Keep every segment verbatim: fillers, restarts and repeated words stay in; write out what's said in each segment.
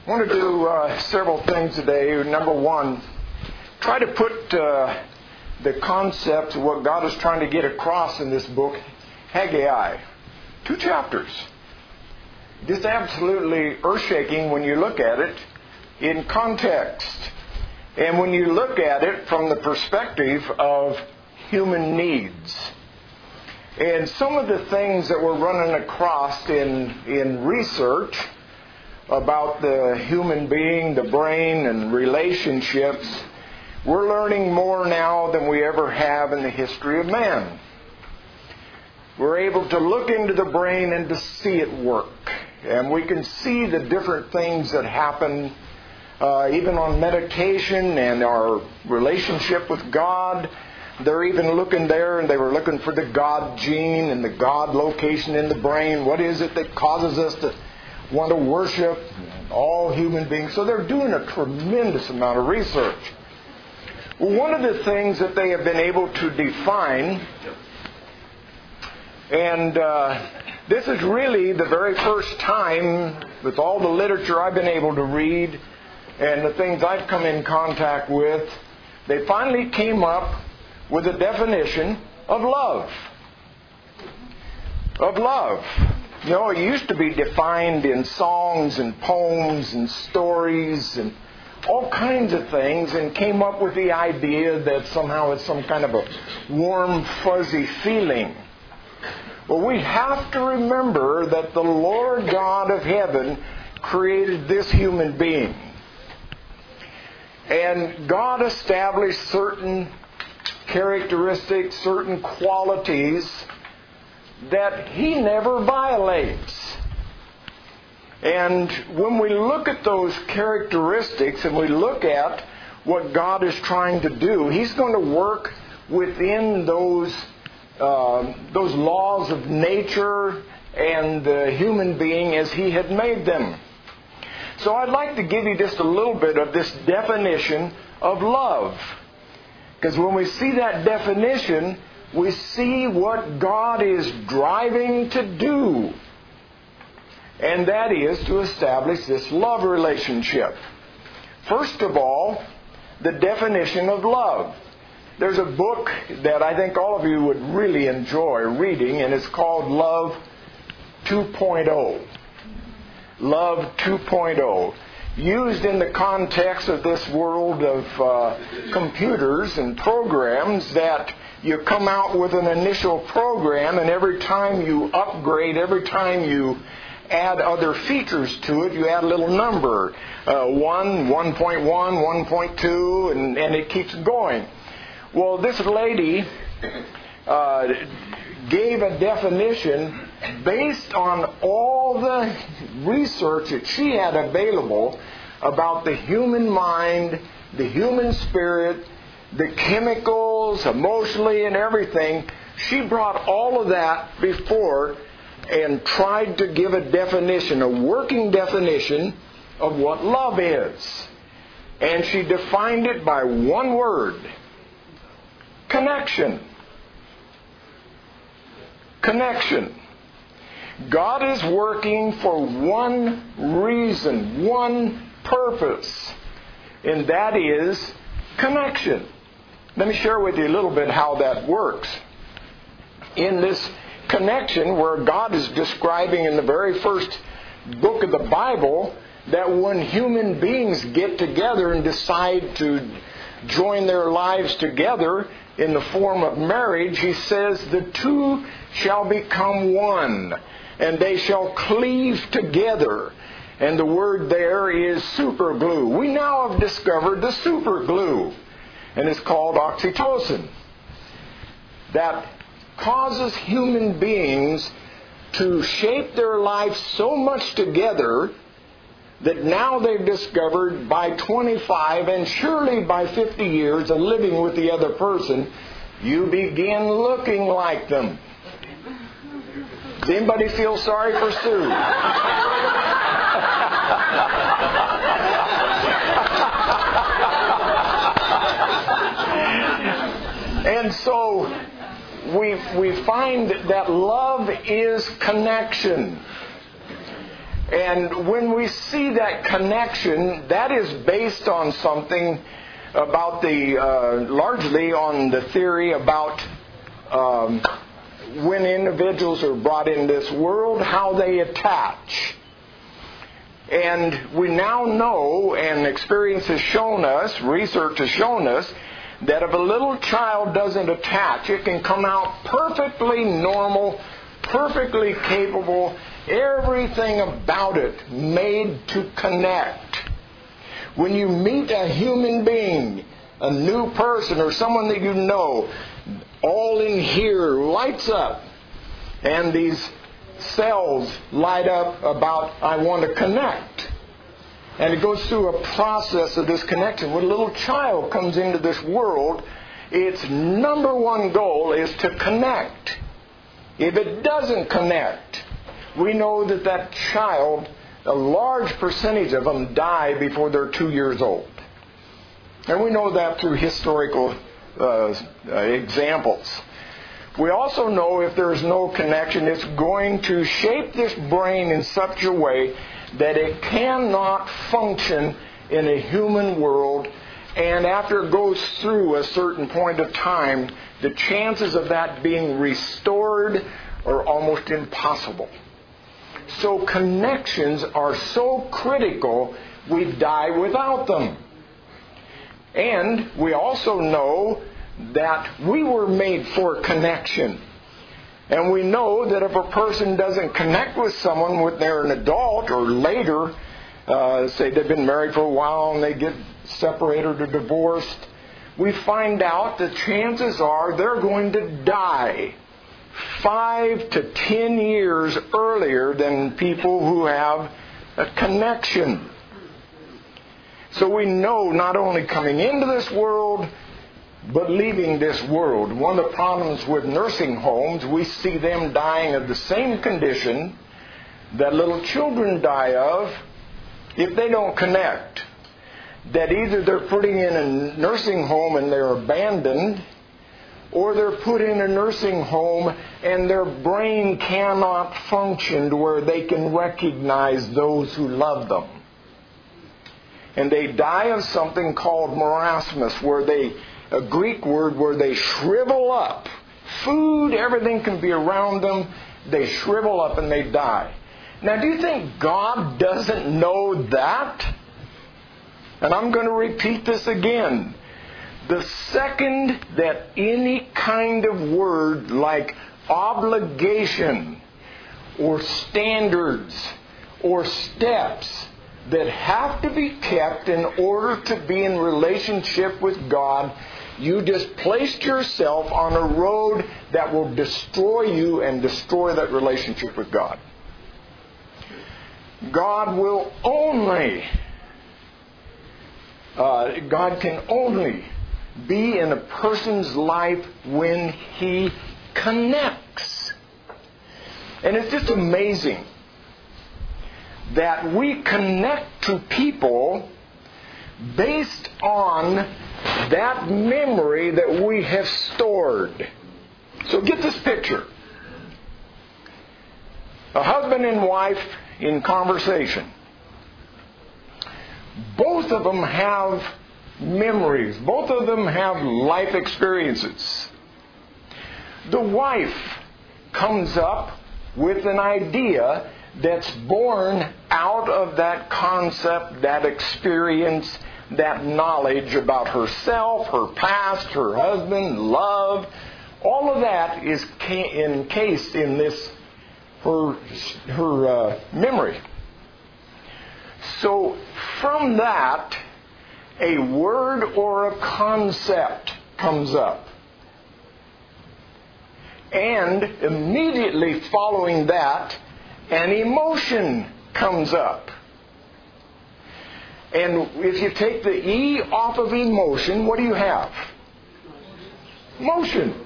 I want to do uh, several things today. Number one, try to put uh, the concept of what God is trying to get across in this book, Haggai. Two chapters. Just absolutely earth-shaking when you look at it in context. And when you look at it from the perspective of human needs. And some of the things that we're running across in, in research about the human being, the brain, and relationships, we're learning more now than we ever have in the history of man. We're able to look into the brain and to see it work. And we can see the different things that happen uh, even on meditation and our relationship with God. They're even looking there, and they were looking for the God gene and the God location in the brain. What is it that causes us to want to worship all human beings? So they're doing a tremendous amount of research. Well, one of the things that they have been able to define, and uh, this is really the very first time with all the literature I've been able to read and the things I've come in contact with, they finally came up with a definition of love. Of love. You know, it used to be defined in songs and poems and stories and all kinds of things, and came up with the idea that somehow it's some kind of a warm, fuzzy feeling. Well, we have to remember that the Lord God of heaven created this human being. And God established certain characteristics, certain qualities that He never violates. And when we look at those characteristics and we look at what God is trying to do, He's going to work within those uh, those laws of nature and the human being as He had made them. So I'd like to give you just a little bit of this definition of love. Because when we see that definition, we see what God is driving to do. And that is to establish this love relationship. First of all, the definition of love. There's a book that I think all of you would really enjoy reading, and it's called Love two point oh. Love two point oh. Used in the context of this world of uh, computers and programs, that you come out with an initial program, and every time you upgrade, every time you add other features to it, you add a little number. Uh, one, one point one, one point two, and, and it keeps going. Well, this lady uh, gave a definition based on all the research that she had available about the human mind, the human spirit, the chemicals, emotionally and everything. She brought all of that before and tried to give a definition, a working definition of what love is. And she defined it by one word: connection. Connection. God is working for one reason, one purpose, and that is connection. Let me share with you a little bit how that works. In this connection, where God is describing in the very first book of the Bible that when human beings get together and decide to join their lives together in the form of marriage, He says, the two shall become one, and they shall cleave together. And the word there is super glue. We now have discovered the super glue, and it's called oxytocin. That causes human beings to shape their lives so much together that now they've discovered by twenty-five and surely by fifty years of living with the other person, you begin looking like them. Does anybody feel sorry for Sue? And so we we find that love is connection. And when we see that connection, that is based on something about the, uh, largely on the theory about um, when individuals are brought in this world, how they attach. And we now know, and experience has shown us, research has shown us, that if a little child doesn't attach, it can come out perfectly normal, perfectly capable, everything about it made to connect. When you meet a human being, a new person or someone that you know, all in here lights up. And these cells light up about, I want to connect. And it goes through a process of this connection. When a little child comes into this world, its number one goal is to connect. If it doesn't connect, we know that that child, a large percentage of them die before they're two years old. And we know that through historical uh, examples. We also know if there's no connection, it's going to shape this brain in such a way that it cannot function in a human world. And after it goes through a certain point of time, the chances of that being restored are almost impossible. So connections are so critical, we die without them. And we also know that we were made for connection. And we know that if a person doesn't connect with someone when they're an adult or later, uh, say they've been married for a while and they get separated or divorced, we find out the chances are they're going to die five to ten years earlier than people who have a connection. So we know not only coming into this world, but leaving this world. One of the problems with nursing homes, we see them dying of the same condition that little children die of if they don't connect. That either they're putting in a nursing home and they're abandoned, or they're put in a nursing home and their brain cannot function to where they can recognize those who love them. And they die of something called marasmus, where they, a Greek word where they shrivel up. Food, everything can be around them. They shrivel up and they die. Now, do you think God doesn't know that? And I'm going to repeat this again. The second that any kind of word like obligation or standards or steps that have to be kept in order to be in relationship with God, you just placed yourself on a road that will destroy you and destroy that relationship with God. God will only, uh, God can only be in a person's life when he connects. And it's just amazing that we connect to people based on that memory that we have stored. So get this picture. A husband and wife in conversation. Both of them have memories. Both of them have life experiences. The wife comes up with an idea that's born out of that concept, that experience, that knowledge about herself, her past, her husband, love. All of that is encased in this, her, her uh, memory. So from that, a word or a concept comes up. And immediately following that, an emotion comes up. And if you take the E off of emotion, what do you have? Motion.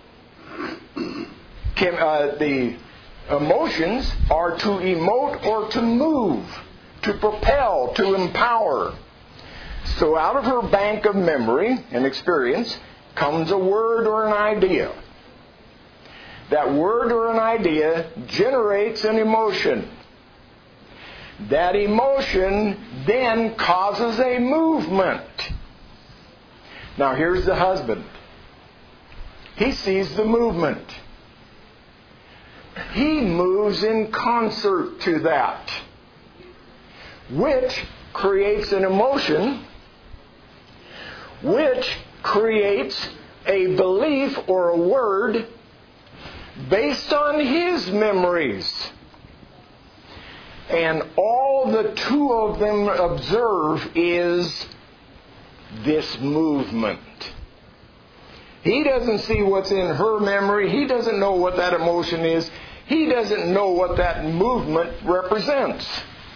Can, uh, the emotions are to emote or to move, to propel, to empower. So out of her bank of memory and experience comes a word or an idea. That word or an idea generates an emotion. That emotion then causes a movement. Now here's the husband. He sees the movement. He moves in concert to that, which creates an emotion, which creates a belief or a word based on his memories. And all the two of them observe is this movement. He doesn't see what's in her memory. He doesn't know what that emotion is. He doesn't know what that movement represents.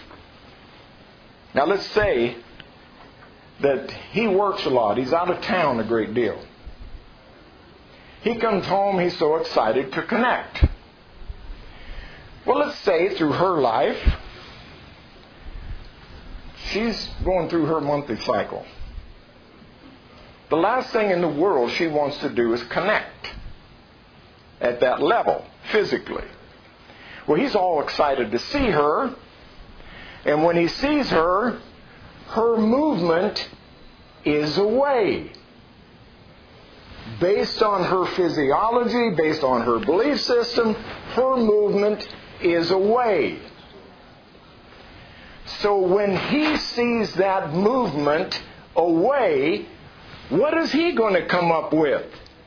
Now let's say that he works a lot. He's out of town a great deal. He comes home, he's so excited to connect. Well, let's say through her life, she's going through her monthly cycle. The last thing in the world she wants to do is connect at that level, physically. Well, he's all excited to see her, and when he sees her, her movement is away. Based on her physiology, based on her belief system, her movement is away. So when he sees that movement away, what is he going to come up with?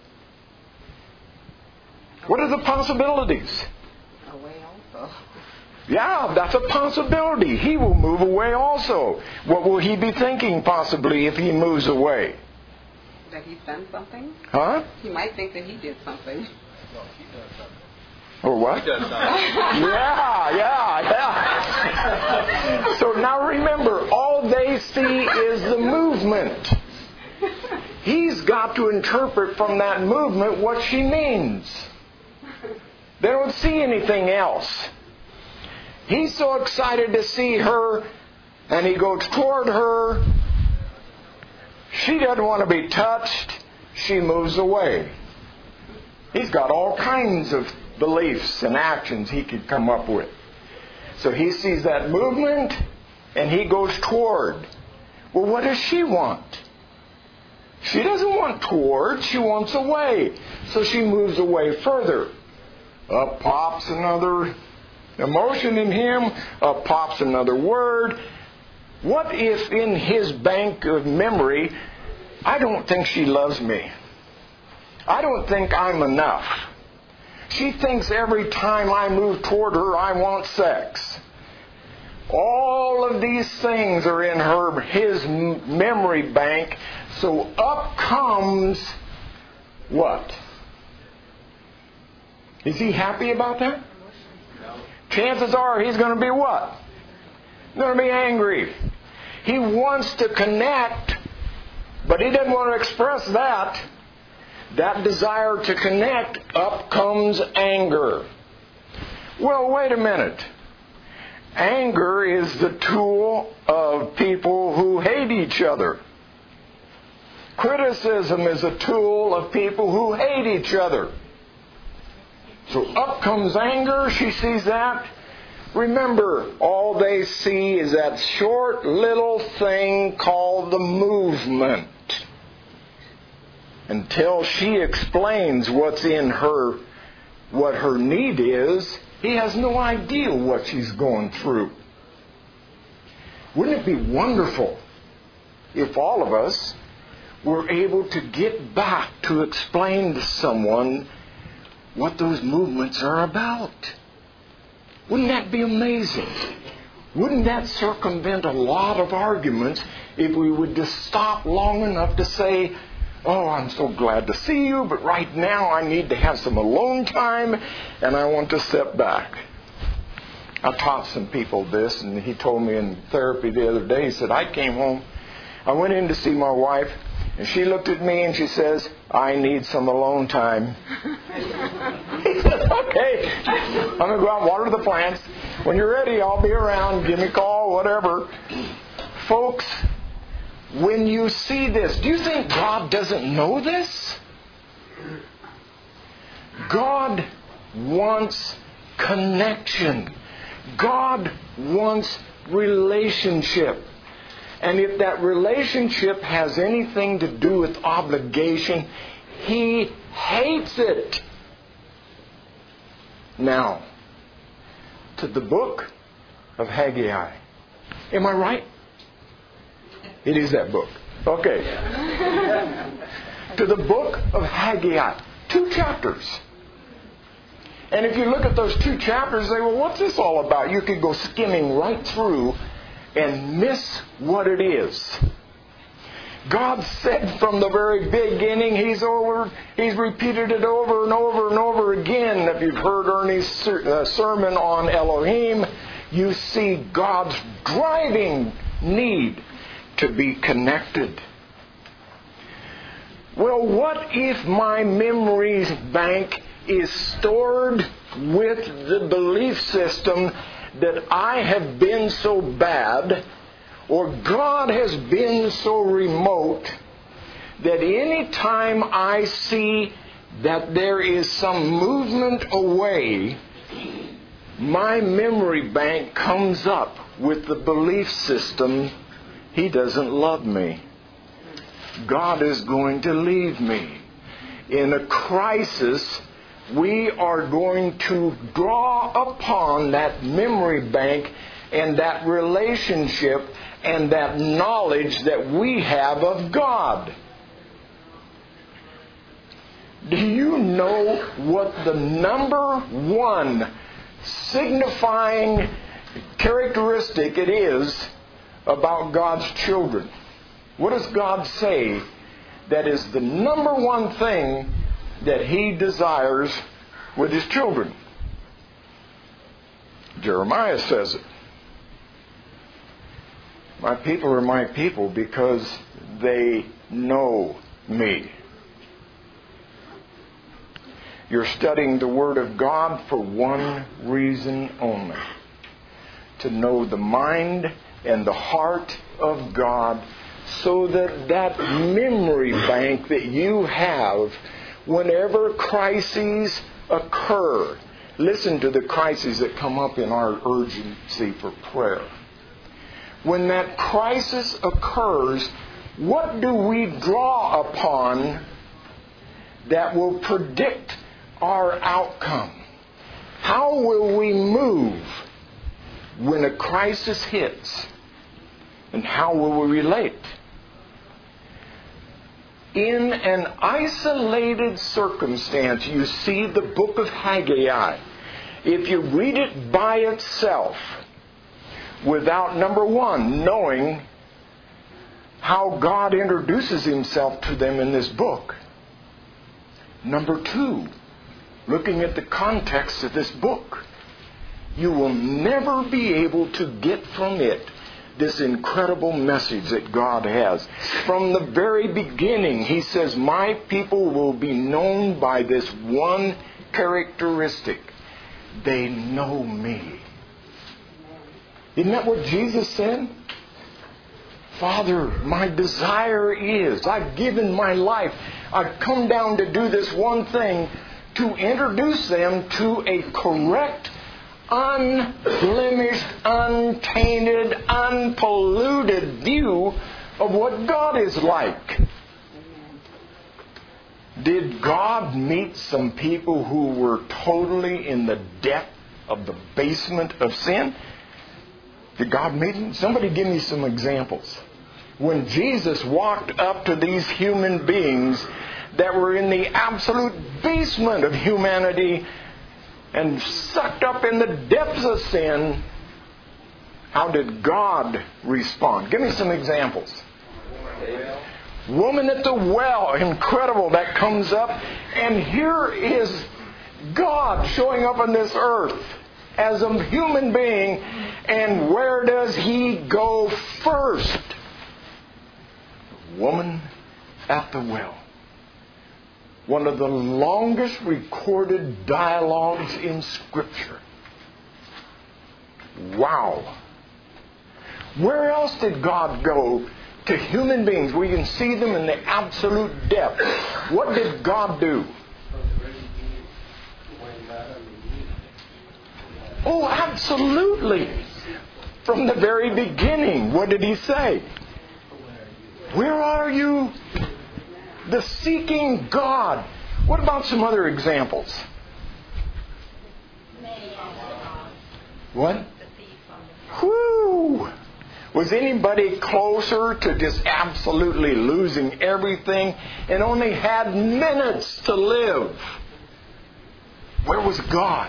What are the possibilities? Away also. Yeah, that's a possibility. He will move away also. What will he be thinking possibly if he moves away? That he's done something? Huh? He might think that he did something. No, he does something. Or what? He does something. Yeah, yeah, yeah. So now remember, all they see is the movement. He's got to interpret from that movement what she means. They don't see anything else. He's so excited to see her, and he goes toward her. She doesn't want to be touched. She moves away. He's got all kinds of beliefs and actions he could come up with. So he sees that movement, and he goes toward. Well, what does she want? She doesn't want toward. She wants away. So she moves away further. Up pops another emotion in him. Up pops another word. What if in his bank of memory, I don't think she loves me. I don't think I'm enough. She thinks every time I move toward her, I want sex. All of these things are in her, his memory bank. So up comes what? Is he happy about that? No. Chances are he's going to be what? Going to be angry. He wants to connect, but he doesn't want to express that. That desire to connect, up comes anger. Well, wait a minute. Anger is the tool of people who hate each other. Criticism is a tool of people who hate each other. So up comes anger. She sees that. Remember, all they see is that short little thing called the movement. Until she explains what's in her, what her need is, he has no idea what she's going through. Wouldn't it be wonderful if all of us were able to get back to explain to someone what those movements are about? Wouldn't that be amazing? Wouldn't that circumvent a lot of arguments if we would just stop long enough to say, oh, I'm so glad to see you, but right now I need to have some alone time and I want to step back. I taught some people this, and he told me in therapy the other day, he said, I came home, I went in to see my wife, and she looked at me and she says, I need some alone time. He said, okay, I'm going to go out and water the plants. When you're ready, I'll be around. Give me a call, whatever. Folks, when you see this, do you think God doesn't know this? God wants connection. God wants relationship. And if that relationship has anything to do with obligation, He hates it. Now, to the book of Haggai. Am I right? It is that book. Okay. To the book of Haggai. Two chapters. And if you look at those two chapters, say, well, what's this all about? You could go skimming right through and miss what it is. God said from the very beginning, He's over, He's repeated it over and over and over again. If you've heard Ernie's sermon on Elohim, you see God's driving need to be connected. Well, what if my memory bank is stored with the belief system that I have been so bad, or God has been so remote, that any time I see that there is some movement away, my memory bank comes up with the belief system, He doesn't love me. God is going to leave me. In a crisis, we are going to draw upon that memory bank and that relationship and that knowledge that we have of God. Do you know what the number one signifying characteristic it is about God's children? What does God say that is the number one thing that He desires with His children? Jeremiah says it. My people are my people because they know me. You're studying the Word of God for one reason only. To know the mind and the heart of God, so that that memory bank that you have, whenever crises occur, listen to the crises that come up in our urgency for prayer. When that crisis occurs, what do we draw upon that will predict our outcome? How will we move when a crisis hits? And how will we relate? In an isolated circumstance, you see the book of Haggai. If you read it by itself, without, number one, knowing how God introduces Himself to them in this book. Number two, looking at the context of this book, you will never be able to get from it this incredible message that God has. From the very beginning, He says, my people will be known by this one characteristic. They know me. Isn't that what Jesus said? Father, my desire is, I've given my life, I've come down to do this one thing, to introduce them to a correct, unblemished, untainted, unpolluted view of what God is like. Did God meet some people who were totally in the depth of the basement of sin? Did God meet them? Somebody give me some examples. When Jesus walked up to these human beings that were in the absolute basement of humanity and sucked up in the depths of sin, how did God respond? Give me some examples. Woman at the well, incredible, that comes up. And here is God showing up on this earth as a human being. And where does He go first? Woman at the well. One of the longest recorded dialogues in Scripture. Wow. Where else did God go to human beings where you can see them in the absolute depth? What did God do? Oh, absolutely. From the very beginning, what did he say? Where are you? The seeking God. What about some other examples? What? Whoo! Was anybody closer to just absolutely losing everything and only had minutes to live? Where was God?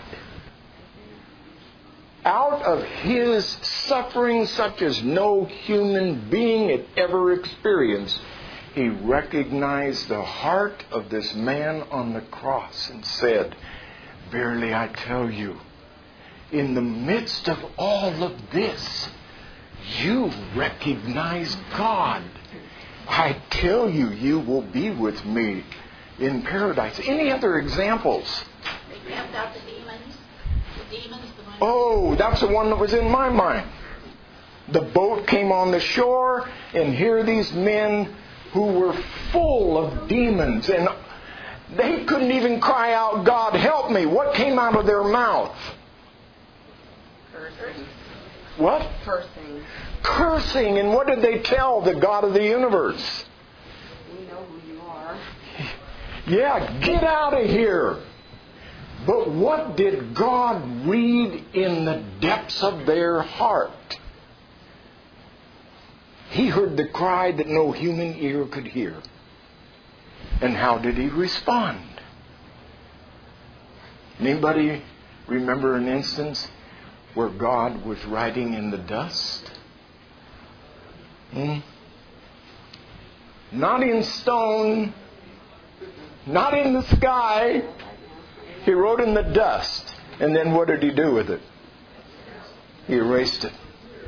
Out of His suffering such as no human being had ever experienced, He recognized the heart of this man on the cross and said, "Verily I tell you, in the midst of all of this, you recognize God. I tell you, you will be with me in paradise." Any other examples? They cast out the demons. The demons, the one. Oh, that's the one that was in my mind. The boat came on the shore, and here these men who were full of demons, and they couldn't even cry out, "God, help me." What came out of their mouth? Cursing. What? Cursing. Cursing. And what did they tell the God of the universe? We know who you are. Yeah, get out of here. But what did God read in the depths of their heart? He heard the cry that no human ear could hear. And how did He respond? Anybody remember an instance where God was writing in the dust? Hmm? Not in stone, not in the sky. He wrote in the dust. And then what did He do with it? He erased it.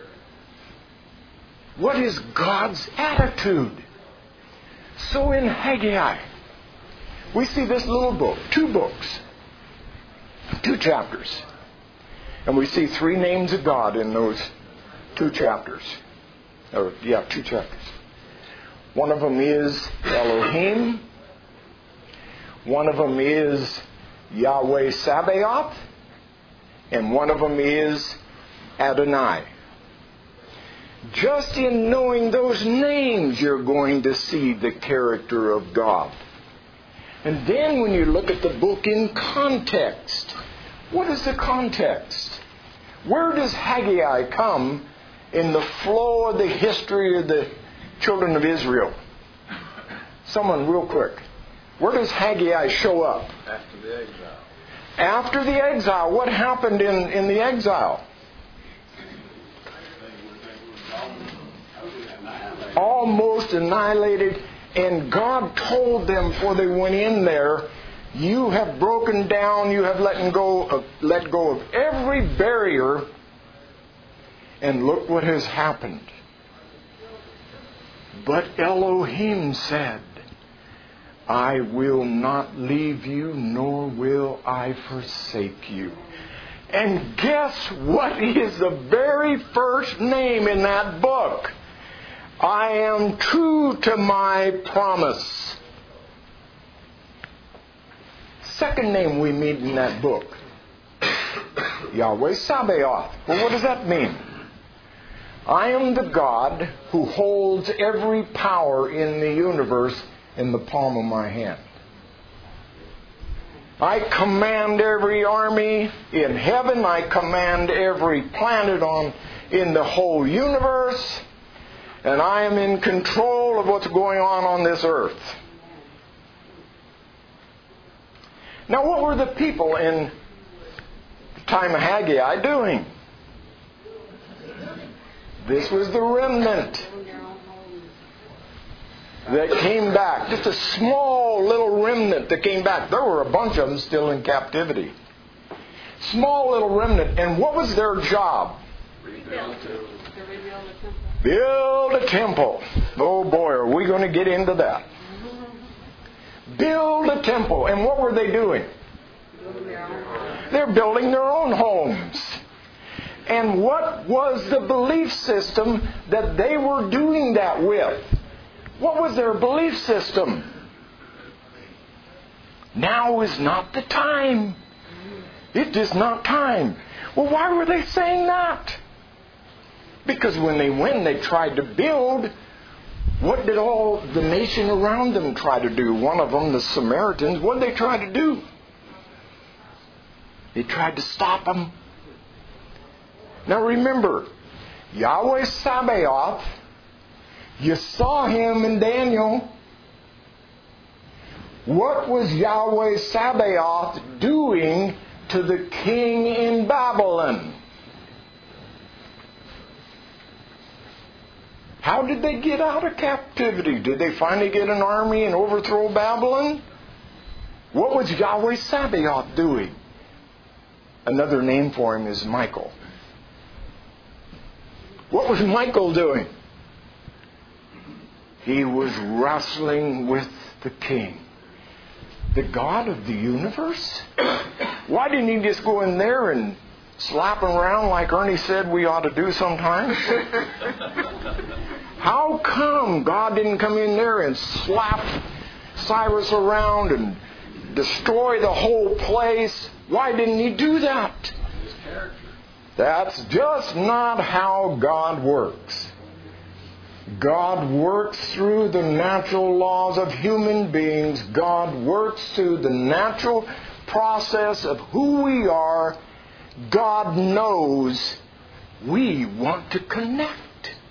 What is God's attitude? So in Haggai, we see this little book, two books, two chapters. And we see three names of God in those two chapters. Or, yeah, two chapters. One of them is Elohim. One of them is Yahweh Sabaoth. And one of them is Adonai. Just in knowing those names, you're going to see the character of God. And then when you look at the book in context, what is the context? Where does Haggai come in the flow of the history of the children of Israel? Someone real quick. Where does Haggai show up? After the exile. After the exile. What happened in, in the exile? Almost annihilated. And God told them before they went in there, you have broken down, you have let go of, let go of every barrier, and look what has happened. But Elohim said, I will not leave you, nor will I forsake you. And guess what is the very first name in that book? I am true to my promise. Second name we meet in that book, Yahweh Sabaoth. Well, what does that mean? I am the God who holds every power in the universe in the palm of my hand. I command every army in heaven. I command every planet on in the whole universe. And I am in control of what's going on on this earth. Now, what were the people in the time of Haggai doing? This was the remnant that came back. Just a small little remnant that came back. There were a bunch of them still in captivity. Small little remnant. And what was their job? Rebuild. To rebuild the temple. Build a temple. Oh boy, are we going to get into that. Build a temple. And what were they doing? They're building their own homes. And what was the belief system that they were doing that with? What was their belief system? Now is not the time. It is not time. Well, why were they saying that? Because when they went and they tried to build, what did all the nation around them try to do? One of them, the Samaritans, what did they try to do? They tried to stop them. Now remember, Yahweh Sabaoth, you saw him in Daniel. What was Yahweh Sabaoth doing to the king in Babylon? How did they get out of captivity? Did they finally get an army and overthrow Babylon? What was Yahweh Sabaoth doing? Another name for him is Michael. What was Michael doing? He was wrestling with the king, the God of the universe. Why didn't he just go in there and slap him around like Ernie said we ought to do sometimes? How come God didn't come in there and slap Cyrus around and destroy the whole place? Why didn't he do that? That's just not how God works. God works through the natural laws of human beings. God works through the natural process of who we are. God knows we want to connect.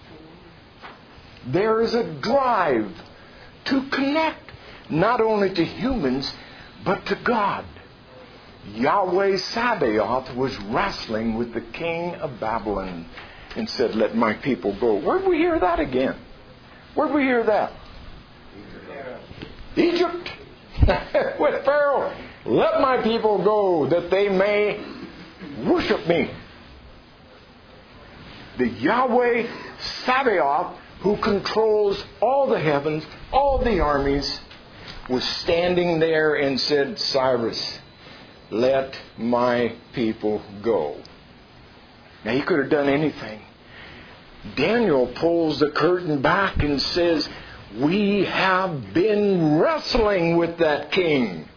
There is a drive to connect, not only to humans, but to God. Yahweh Sabaoth was wrestling with the king of Babylon and said, let my people go. Where did we hear that again? Where did we hear that? Egypt. With Pharaoh. Let my people go that they may worship me. The Yahweh Sabaoth, who controls all the heavens, all the armies, was standing there and said, Cyrus, let my people go. Now he could have done anything. Daniel pulls the curtain back and says, we have been wrestling with that king.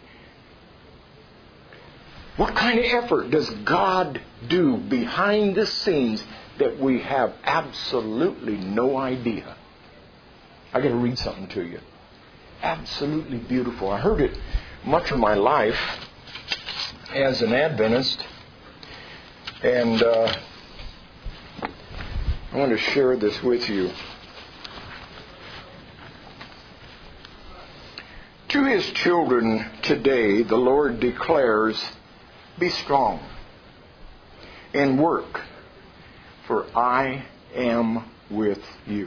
What kind of effort does God do behind the scenes that we have absolutely no idea? I got to read something to you. Absolutely beautiful. I heard it much of my life as an Adventist, and uh, I want to share this with you. To His children today, the Lord declares, be strong and work, for I am with you.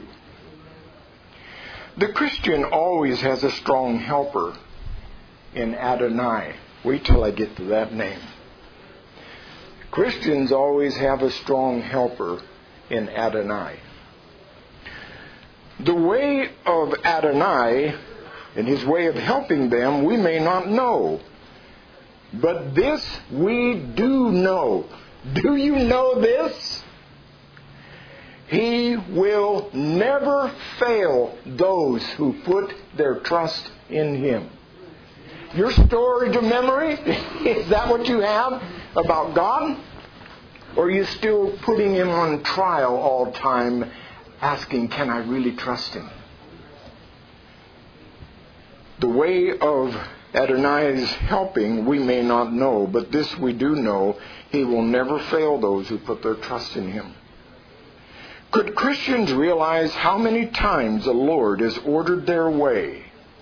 The Christian always has a strong helper in Adonai. Wait till I get to that name. Christians always have a strong helper in Adonai. The way of Adonai and His way of helping them we may not know. But this we do know. Do you know this? He will never fail those who put their trust in Him. Your storage of memory, is that what you have about God? Or are you still putting Him on trial all the time, asking, can I really trust Him? The way of Adonai's helping we may not know, but this we do know, He will never fail those who put their trust in Him. Could Christians realize how many times the Lord has ordered their way,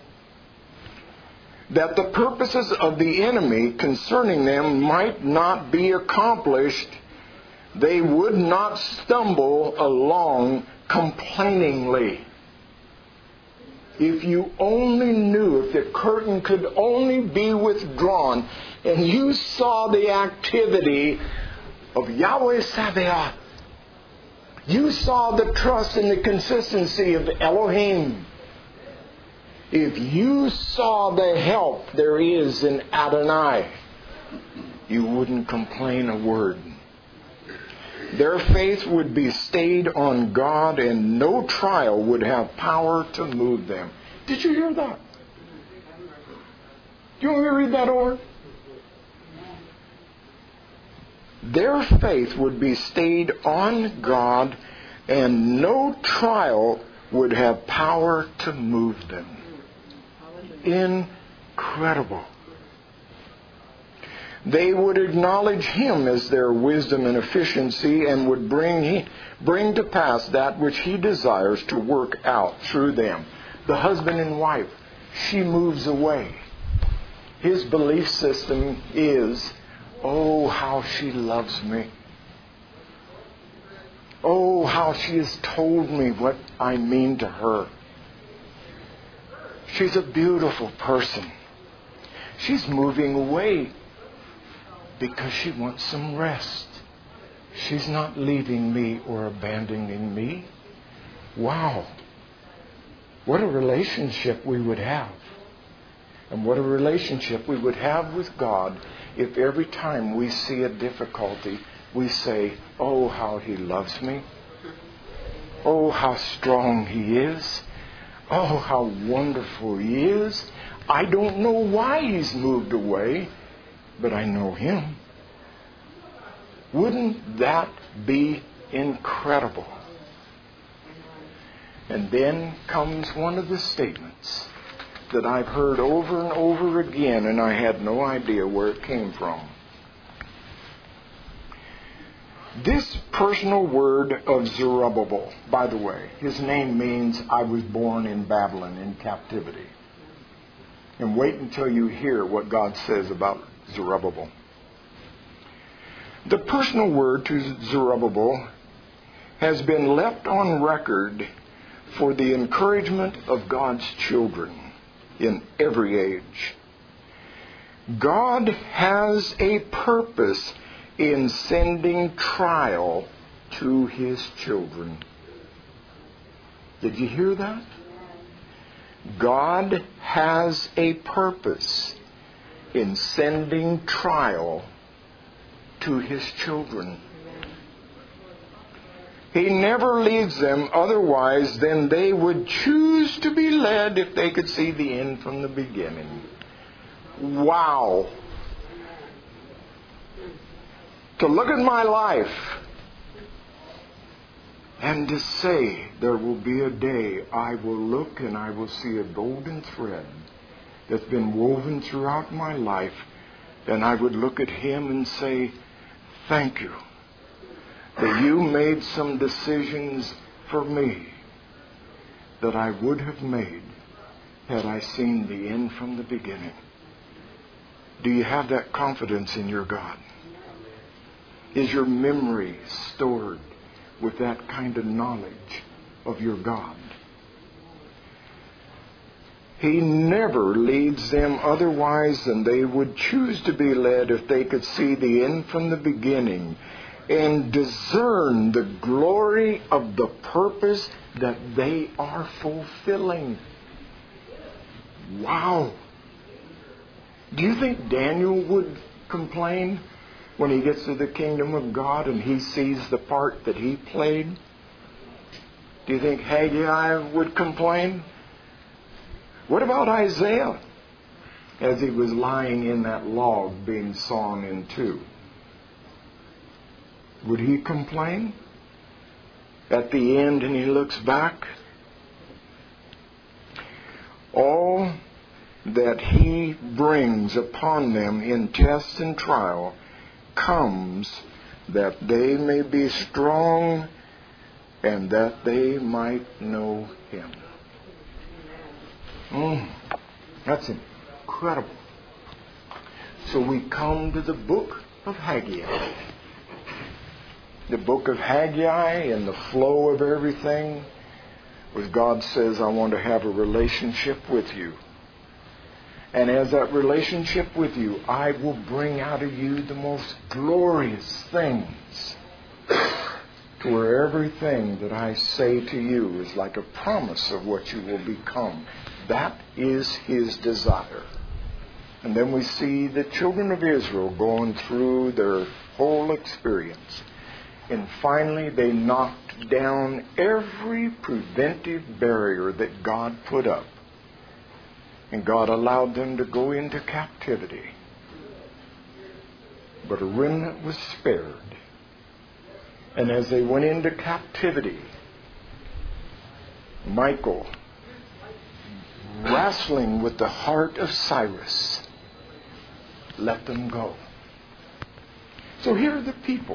that the purposes of the enemy concerning them might not be accomplished, they would not stumble along complainingly? If you only knew, if the curtain could only be withdrawn and you saw the activity of Yahweh Sabaoth, you saw the trust and the consistency of Elohim. If you saw the help there is in Adonai, you wouldn't complain a word. Their faith would be stayed on God and no trial would have power to move them. Did you hear that? Do you want me to read that over? Their faith would be stayed on God. and no trial would have power to move them. Incredible. They would acknowledge Him as their wisdom and efficiency, and would bring bring to pass that which He desires to work out through them. The husband and wife, she moves away. His belief system is, oh, how she loves me. Oh, how she has told me what I mean to her. She's a beautiful person. She's moving away because she wants some rest. She's not leaving me or abandoning me. Wow. What a relationship we would have. And what a relationship we would have with God if every time we see a difficulty, we say, oh, how He loves me. Oh, how strong He is. Oh, how wonderful He is. I don't know why He's moved away, but I know Him. Wouldn't that be incredible? And then comes one of the statements that I've heard over and over again, and I had no idea where it came from. This personal word of Zerubbabel, by the way, his name means I was born in Babylon in captivity. And wait until you hear what God says about Zerubbabel. The personal word to Zerubbabel has been left on record for the encouragement of God's children in every age. God has a purpose in sending trial to His children. Did you hear that? God has a purpose in sending trial to His children. He never leads them otherwise than they would choose to be led if they could see the end from the beginning. Wow. To look at my life and to say, there will be a day I will look and I will see a golden thread that's been woven throughout my life, and I would look at Him and say, thank you that you made some decisions for me that I would have made had I seen the end from the beginning. Do you have that confidence in your God? Is your memory stored with that kind of knowledge of your God? He never leads them otherwise than they would choose to be led if they could see the end from the beginning and discern the glory of the purpose that they are fulfilling. Wow. Do you think Daniel would complain when he gets to the kingdom of God and he sees the part that he played? Do you think Haggai would complain? What about Isaiah as he was lying in that log being sawn in two? Would he complain at the end and he looks back? All that He brings upon them in test and trial comes that they may be strong and that they might know Him. Mm, that's incredible. So we come to the book of Haggai. The book of Haggai and the flow of everything was God says, I want to have a relationship with you. And as that relationship with you, I will bring out of you the most glorious things, to where everything that I say to you is like a promise of what you will become. That is His desire. And then we see the children of Israel going through their whole experience. And finally, they knocked down every preventive barrier that God put up. And God allowed them to go into captivity. But a remnant was spared. And as they went into captivity, Michael, wrestling with the heart of Cyrus, let them go. So here are the people.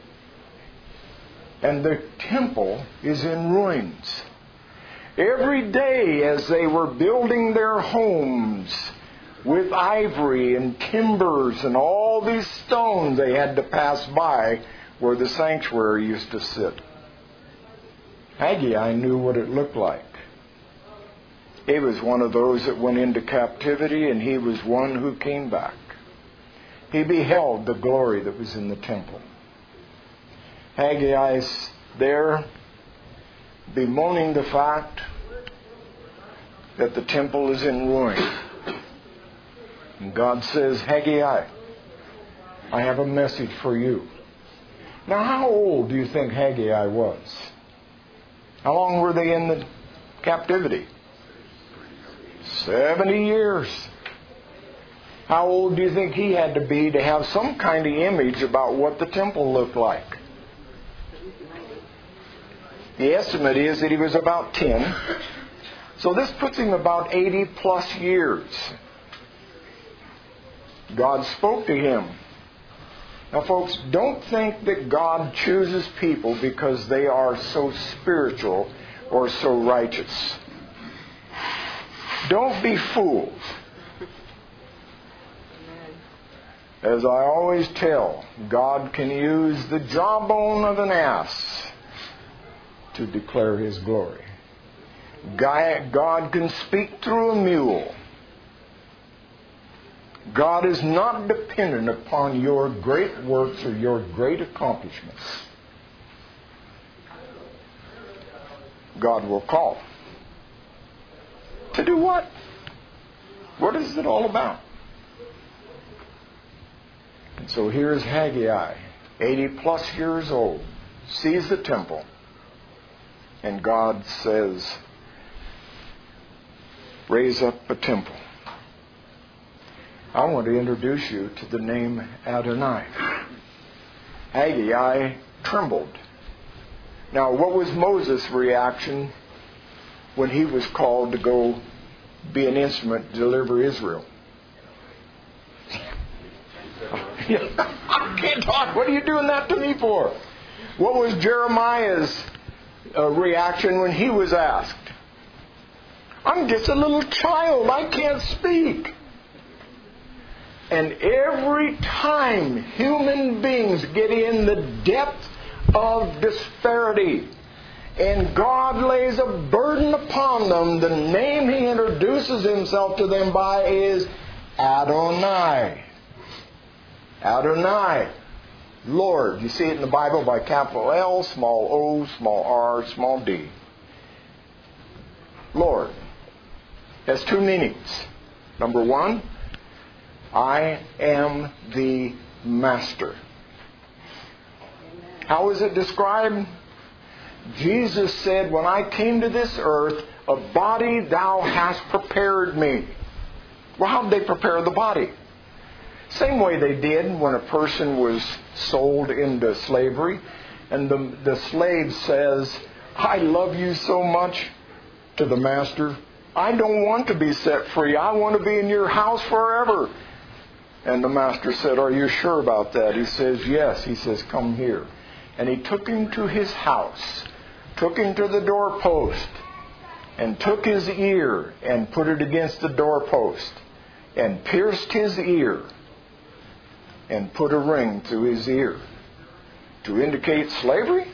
And the temple is in ruins. Every day as they were building their homes with ivory and timbers and all these stones, they had to pass by where the sanctuary used to sit. Haggai knew what it looked like. He was one of those that went into captivity, and he was one who came back. He beheld the glory that was in the temple. Haggai's there bemoaning the fact that the temple is in ruin. And God says, Haggai, I have a message for you. Now, how old do you think Haggai was? How long were they in the captivity? Seventy years. How old do you think he had to be to have some kind of image about what the temple looked like? The estimate is that he was about ten. So this puts him about eighty plus years. God spoke to him. Now folks, don't think that God chooses people because they are so spiritual or so righteous. Don't be fooled. As I always tell, God can use the jawbone of an ass to declare His glory. God can speak through a mule. God is not dependent upon your great works or your great accomplishments. God will call. To do what? What is it all about? And so here's Haggai, eighty plus years old, sees the temple, and God says, raise up a temple. I want to introduce you to the name Adonai. Haggai trembled. Now, what was Moses' reaction when he was called to go be an instrument to deliver Israel? I can't talk. What are you doing that to me for? What was Jeremiah's uh, reaction when he was asked? I'm just a little child. I can't speak. And every time human beings get in the depth of disparity and God lays a burden upon them, the name He introduces Himself to them by is Adonai. Adonai, Lord. You see it in the Bible by capital L, small o, small r, small d. Lord has two meanings. Number one, I am the Master. How is it described? Jesus said, when I came to this earth, a body thou hast prepared me. Well, how did they prepare the body? Same way they did when a person was sold into slavery. And the, the slave says, I love you so much, to the master. I don't want to be set free. I want to be in your house forever. And the master said, are you sure about that? He says, yes. He says, come here. And he took him to his house, took him to the doorpost, and took his ear and put it against the doorpost, and pierced his ear, and put a ring through his ear. To indicate slavery?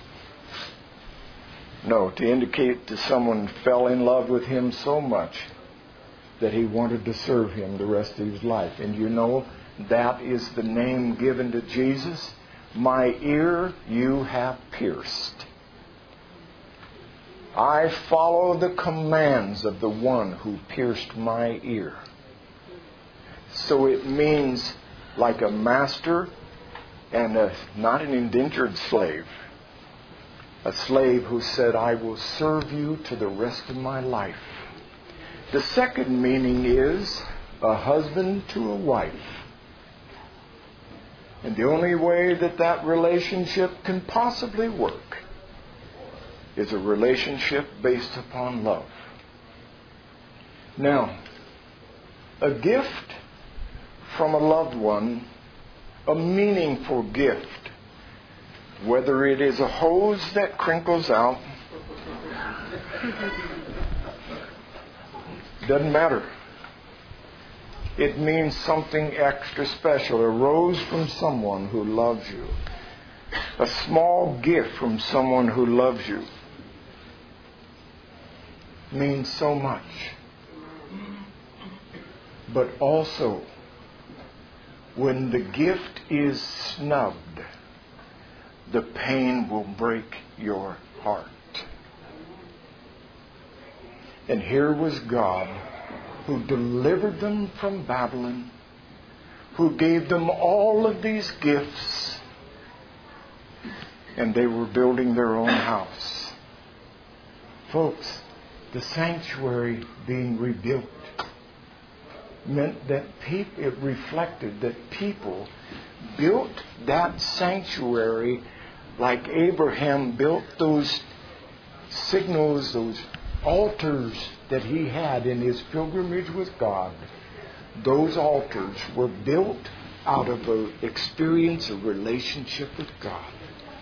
No, to indicate that someone fell in love with him so much that he wanted to serve him the rest of his life. And you know, that is the name given to Jesus. My ear you have pierced. I follow the commands of the one who pierced my ear. So it means like a master and a, not an indentured slave. A slave who said, I will serve you to the rest of my life. The second meaning is a husband to a wife. And the only way that that relationship can possibly work is a relationship based upon love. Now, a gift from a loved one, a meaningful gift, whether it is a hose that crinkles out, doesn't matter. It means something extra special. A rose from someone who loves you. A small gift from someone who loves you means so much. But also, when the gift is snubbed, the pain will break your heart. And here was God, who delivered them from Babylon, who gave them all of these gifts, and they were building their own house. Folks, the sanctuary being rebuilt meant that peop- it reflected that people built that sanctuary like Abraham built those signals, those altars that he had in his pilgrimage with God. Those altars were built out of an experience, a relationship with God.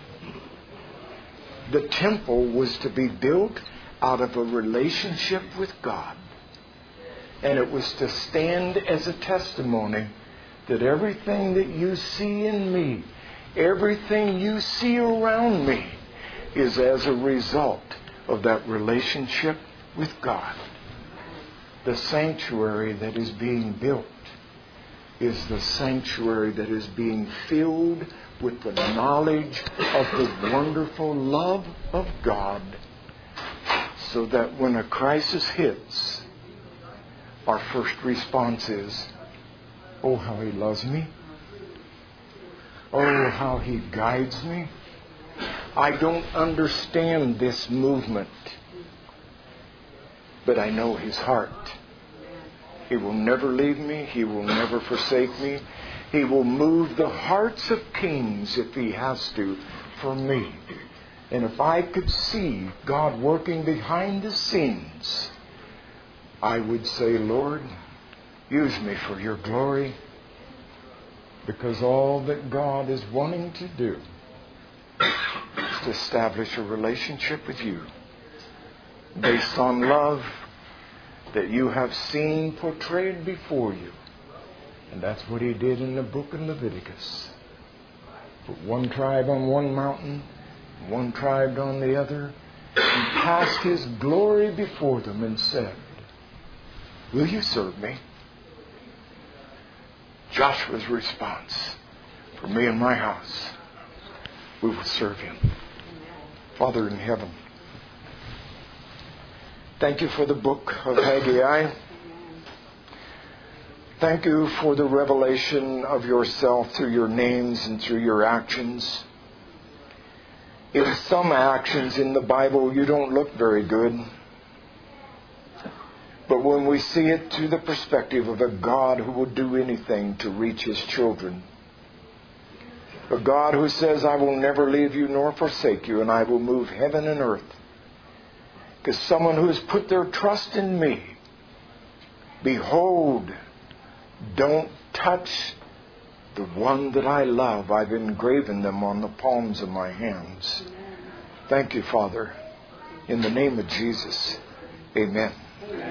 The temple was to be built out of a relationship with God. And it was to stand as a testimony that everything that you see in me, everything you see around me, is as a result of that relationship with God. The sanctuary that is being built is the sanctuary that is being filled with the knowledge of the wonderful love of God, so that when a crisis hits, our first response is, oh, how He loves me. Oh, how He guides me. I don't understand this movement, but I know His heart. He will never leave me. He will never forsake me. He will move the hearts of kings if He has to for me. And if I could see God working behind the scenes, I would say, Lord, use me for Your glory, because all that God is wanting to do is to establish a relationship with You based on love that You have seen portrayed before You. And that's what He did in the book of Leviticus. Put one tribe on one mountain, one tribe on the other, and passed His glory before them and said, will you serve me? Joshua's response, for me and my house, we will serve Him. Father in heaven, thank You for the book of Haggai. Thank You for the revelation of Yourself through Your names and through Your actions. In some actions in the Bible, You don't look very good. But when we see it through the perspective of a God who will do anything to reach His children, a God who says, I will never leave you nor forsake you, and I will move heaven and earth, because someone who has put their trust in me, behold, don't touch the one that I love. I've engraven them on the palms of my hands. Thank You, Father. In the name of Jesus, amen.